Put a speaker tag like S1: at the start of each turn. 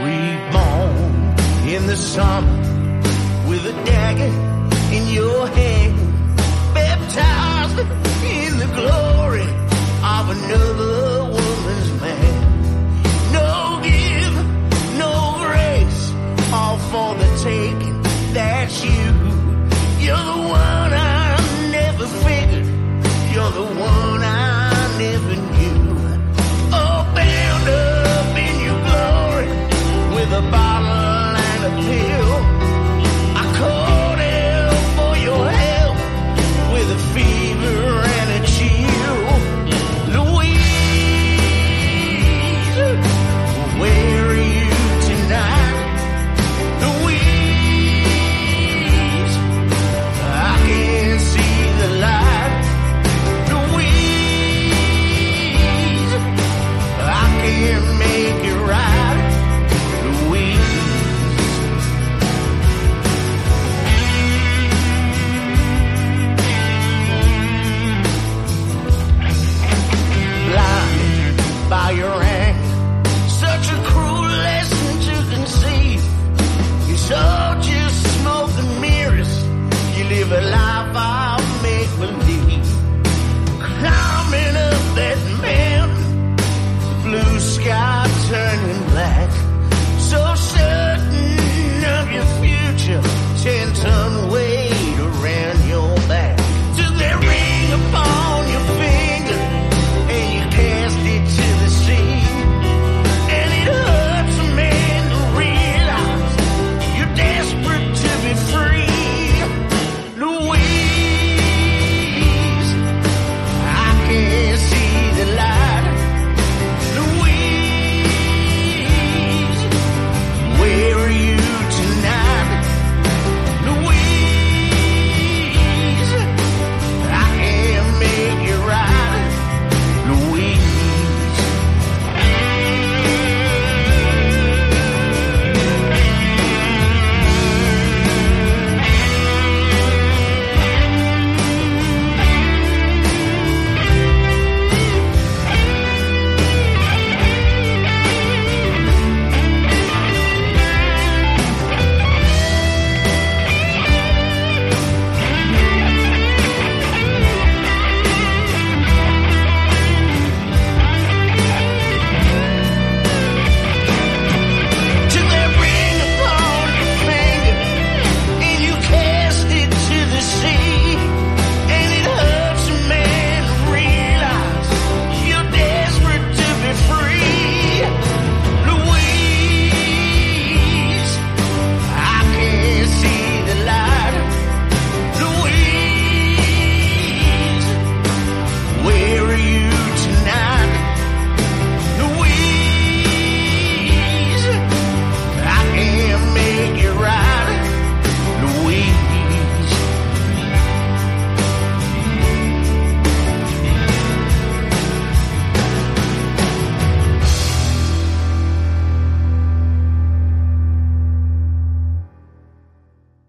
S1: Reborn in the summer with a dagger in your hand, baptized in the glory of another woman's man. No give, no grace, all for the taking. That's you. You're the one I never figured. You're the one I never knew. Oh, bound up in your glory with a bottle and a pill. I called out for your help with a fever and a chill. Louise, where are you tonight? Louise, I can't see the light. Louise, I can't make it right. Louise. Blinded by your anger, such a cruel lesson to conceive. It's all just smoke and mirrors. You live a life of make-believe. Climbing up that mountain, the blue sky turning black. So certain of your future, 10